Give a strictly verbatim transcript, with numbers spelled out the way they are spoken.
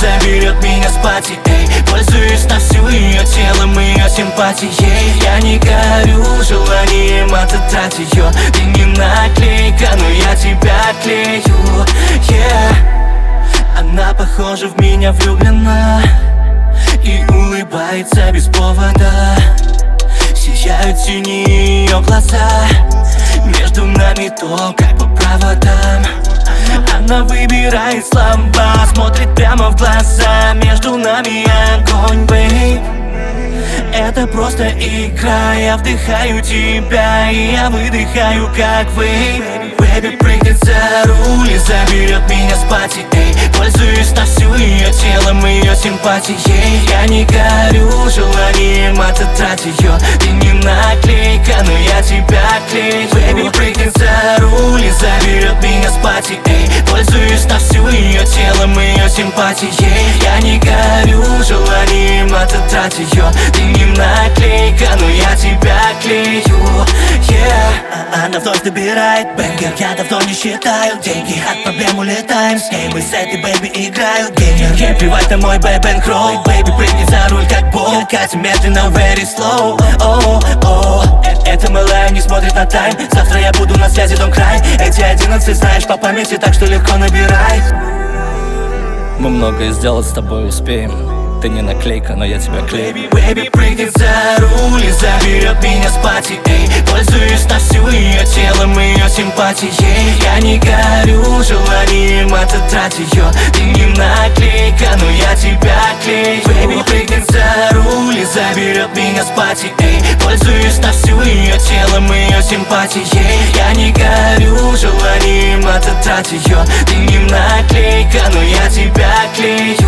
заберет меня с пати. Эй, пользуюсь на всю ее телом, ее симпатией. Я не горю желанием отодрать ее. Ты не наклейка, но я тебя клею, yeah. Она похожа в меня влюблена и улыбается без повода. Сияют синие ее глаза, между нами то, как по проводам. Она выбирает слова, смотрит прямо в глаза. Между нами огонь, бейб. Это просто игра, я вдыхаю тебя, и я выдыхаю, как вейп. Бэби прыгнет за руль и заберет меня с пати. Эй, пользуюсь на всю ее телом, ее симпатией. Я не горю желанием отодрать ее. Ты не наклейка, но я тебя клею. Бэби прыгнет за руль и заберет меня с пати. Эй, пользуюсь на всю ее телом, ее симпатией. Я не горю желанием отодрать ее. Ты не наклейка, но я тебя клею, yeah. Она вновь набирает бэнгер, я давно не считаю деньги. От проблем улетаем с ней, мы с этой бэби играют геймер. Ей плевать на мой бэб-н-ролл. Бэби прыгни за руль, как бол. Катя медленно, very slow. О, о, эта малая не смотрит на тайм. Завтра я буду на связи, don't cry. Эти одиннадцать знаешь по памяти, так что легко набирай. Мы многое сделать с тобой успеем. Ты не наклейка, но я тебя клею. Бэби прыгнет за руль и заберет меня с пати. Эй, пользуюсь на всю ее телом, ее симпатией. Я не горю желанием отодрать ее. Ты не наклейка, но я тебя клею. Бэби прыгнет за руль и заберет меня с пати. Эй, пользуюсь на всю ее телом, ее симпатией. Я не горю желанием отодрать ее. Ты не наклейка, но я тебя клею.